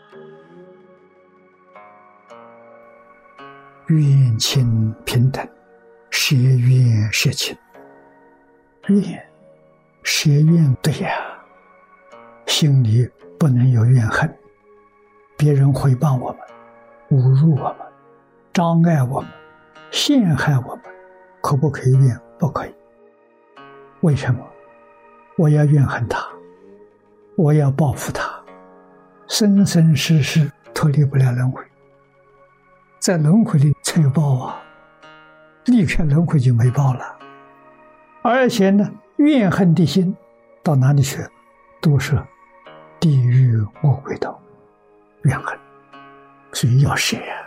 愿亲平等，舍愿舍亲。愿舍愿对呀，心里不能有怨恨。别人诽谤我们，侮辱我们，障碍我们，陷害我们，可不可以怨？不可以。为什么？我要怨恨他，我要报复他，生生世世脱离不了轮回。在轮回里才有报啊，离开轮回就没报了。而且呢，怨恨的心到哪里去？都是地狱魔鬼道。怨恨，所以要舍啊。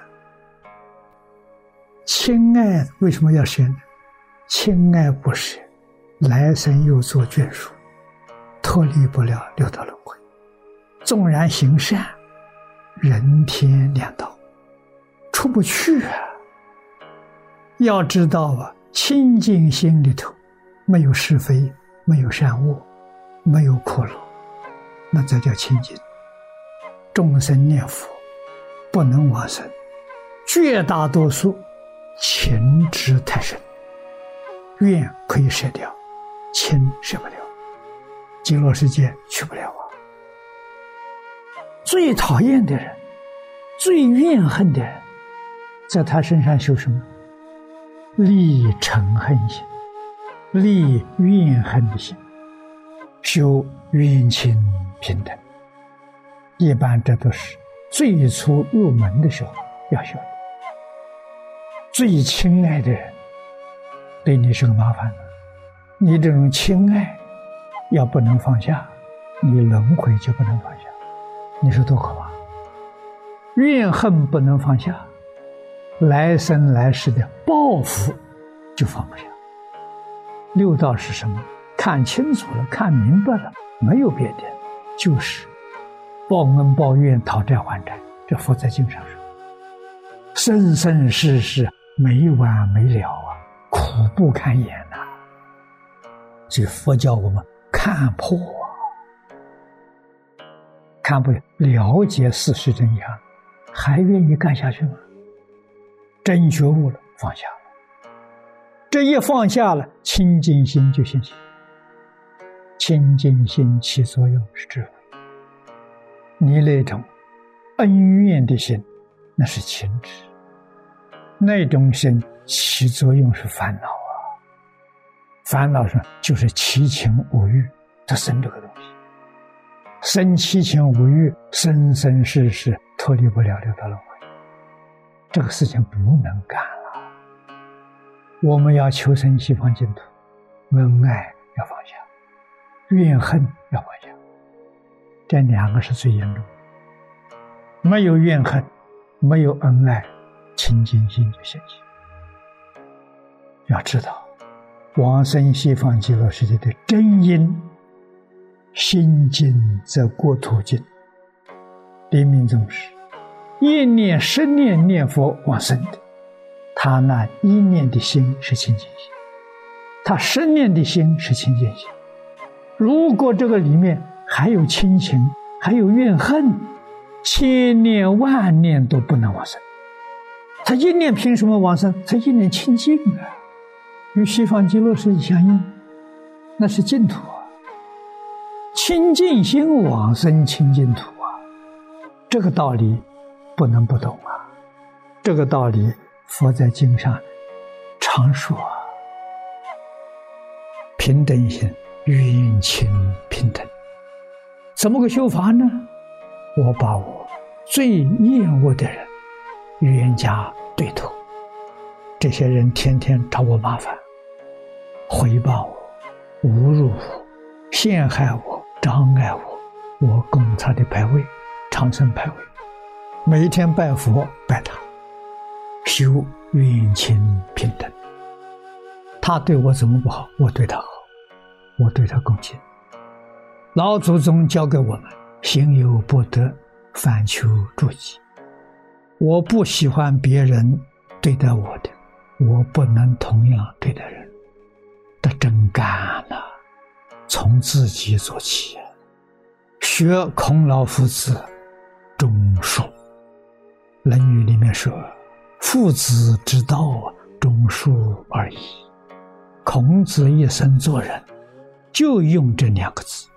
亲爱为什么要舍呢？亲爱不舍，来生又做眷属，脱离不了六道轮回。纵然行善，人天两道出不去啊。要知道啊，清净心里头没有是非，没有善恶，没有苦乐，那才叫清净。众生念佛不能往生，绝大多数情执太深，愿可以舍掉，情舍不了，极乐世界去不了啊。最讨厌的人，最怨恨的人，在他身上修什么？立嗔恨心，立怨恨的心，修冤亲平等。一般这都是最初入门的时候要修的。最亲爱的人对你是个麻烦的，你这种亲爱要不能放下，你轮回就不能放下，你说多可怕。怨恨不能放下，来生来世的报复就放不下。六道是什么？看清楚了，看明白了，没有别的，就是报恩报怨，讨债还债。这佛在经上说，生生世世没完没了啊，苦不堪言啊。所以佛教我们看破啊，看不了解事实真相，还愿意干下去吗？真觉悟了，放下了。这一放下了，清净心就现行。清净心起作用是智慧。你那种恩怨的心，那是情执；那种心起作用是烦恼啊。烦恼上就是七情五欲，它生这个东西。生七情五欲，生生世世脱离不了六道轮回。这个事情不能干了。我们要求生西方净土，恩爱要放下，怨恨要放下。这两个是最严重的。没有怨恨，没有恩爱，清净心就现行。要知道往生西方极乐世界的真因，心净则国土净。临命终时一念十念念佛往生的，他那一念的心是清净心，他十念的心是清净心。如果这个里面还有亲情，还有怨恨，千念万念都不能往生。他一念凭什么往生？他一念清净啊，与西方极乐世界相应，那是净土啊。清净心往生清净土啊，这个道理不能不懂啊。这个道理佛在经上常说啊。平等心，冤亲平等。怎么个修法呢？我把我最厌恶的人冤家对头，这些人天天找我麻烦，诽谤我，侮辱我，陷害我，障碍我，我供他的牌位，长生牌位，每一天拜佛拜他，修冤亲平等。他对我怎么不好，我对他好，我对他恭敬。老祖宗教给我们，行有不得，反求诸己。我不喜欢别人对待我的，我不能同样对待人。这真干了，从自己做起。学孔老夫子，终数。《论语》里面说：“父子之道，忠恕而已。”孔子一生做人，就用这2个字。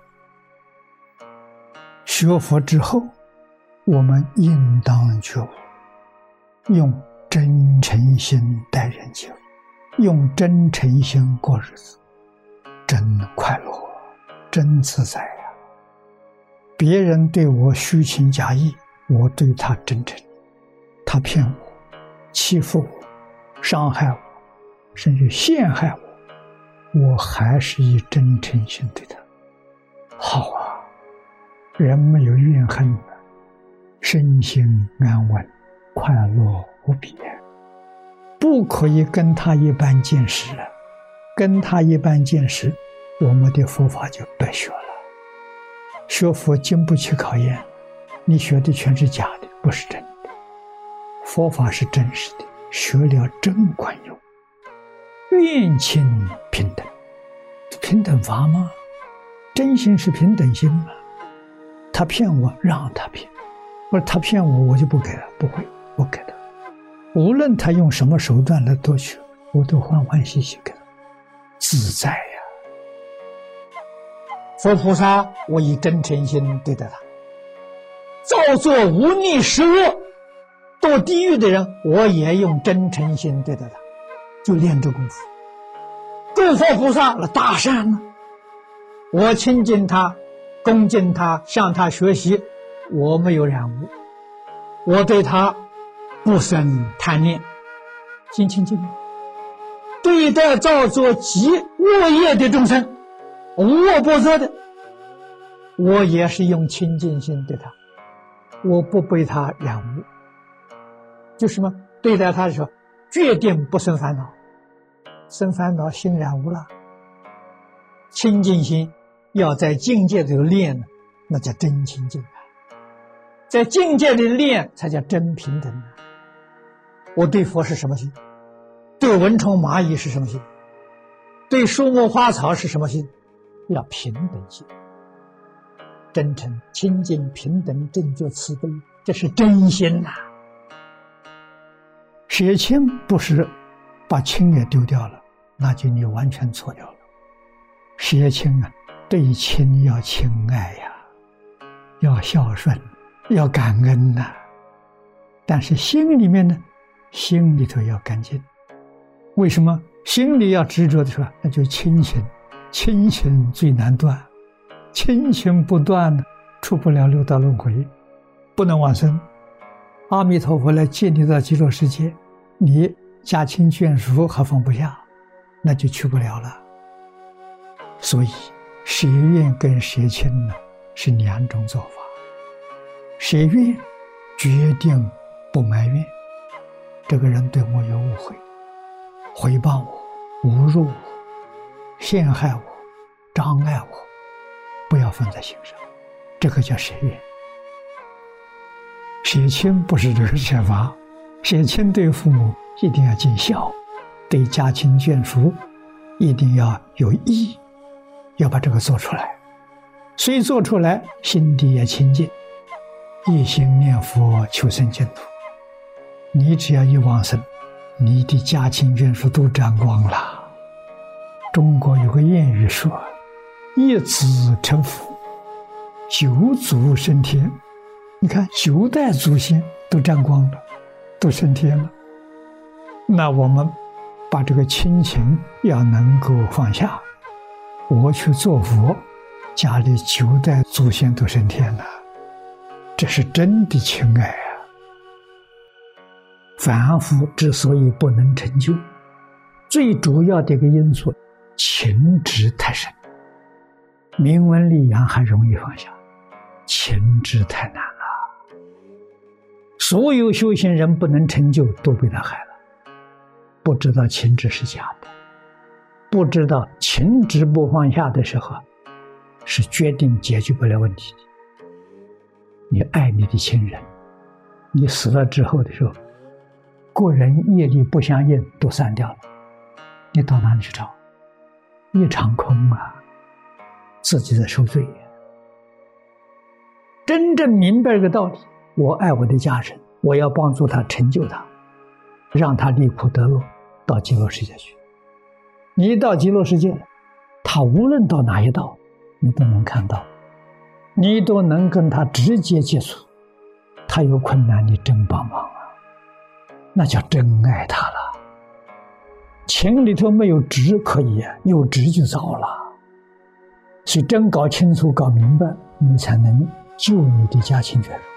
学佛之后，我们应当觉悟，用真诚心待人接物，用真诚心过日子，真快乐，真自在呀！别人对我虚情假意，我对他真诚；他骗我、欺负我、伤害我，甚至陷害我，我还是以真诚心对他。好啊，人没有怨恨了，身心安稳，快乐无比。不可以跟他一般见识了，跟他一般见识，我们的佛法就白学了。学佛经不起考验，你学的全是假的，不是真的。佛法是真实的，学了真管用。愿亲平等，平等法吗？真心是平等心吗？他骗我，让他骗；或者他骗我，我就不给他，不会，我给他。无论他用什么手段来夺取，我都欢欢喜喜给他，自在呀。佛菩萨，我以真诚心对待他；造作无逆十恶、堕地狱的人，我也用真诚心对待他，就练这功夫。诸佛菩萨那大善呢，我亲近他、恭敬他、向他学习，我没有染污，我对他不生贪念，心清净。对待造作极恶业的众生，无恶不作的，我也是用清净心对他，我不被他染污。就什么？对待他的时候，决定不生烦恼，生烦恼心染污了。清净心要在境界里练，那叫真清净，在境界里练才叫真平等。我对佛是什么心？对蚊虫蚂蚁是什么心？对树木花草是什么心？要平等心，真诚、清净、平等、正觉、慈悲，这是真心呐。舍亲不是把亲也丢掉了，那就你完全错掉了。舍亲啊，对亲要亲爱呀，要孝顺，要感恩呐。但是心里面呢，心里头要干净。为什么心里要执着的说？那就亲情，亲情最难断，亲情不断呢，出不了六道轮回，不能往生。阿弥陀佛来接你到极乐世界，你家亲眷属还放不下，那就去不了了。所以舍愿跟舍亲呢是2种做法。舍愿决定不埋怨，这个人对我有误会，诽谤我、侮辱我、陷害我、障碍我，不要放在心上，这个叫舍愿。舍亲不是这个舍法，舍亲对父母一定要尽孝，对家亲眷属一定要有义，要把这个做出来。所以做出来，心底也清净，一心念佛求生净土。你只要一往生，你的家亲眷属都沾光了。中国有个谚语说：“一子成佛，9祖升天。”你看9代祖先都沾光了，都升天了。那我们把这个亲情要能够放下，我去做佛，家里9代祖先都升天了，这是真的情爱啊！凡夫之所以不能成就，最主要的一个因素，情执太深。名闻利养还容易放下，情执太难了。所有修行人不能成就，都被他害了。不知道情执是假的，不知道情执不放下的时候，是决定解决不了问题的。你爱你的亲人，你死了之后的时候，个人业力不相应，都散掉了，你到哪里去找？一场空啊，自己在受罪。真正明白这个道理， 我爱我的家人，我要帮助他成就他，让他离苦得乐，到极乐世界去。你一到极乐世界，他无论到哪一道，你都能看到，你都能跟他直接接触。他有困难，你真帮忙啊，那叫真爱他了。情里头没有执可以，有执就糟了。所以真搞清楚、搞明白，你才能救你的家亲眷属。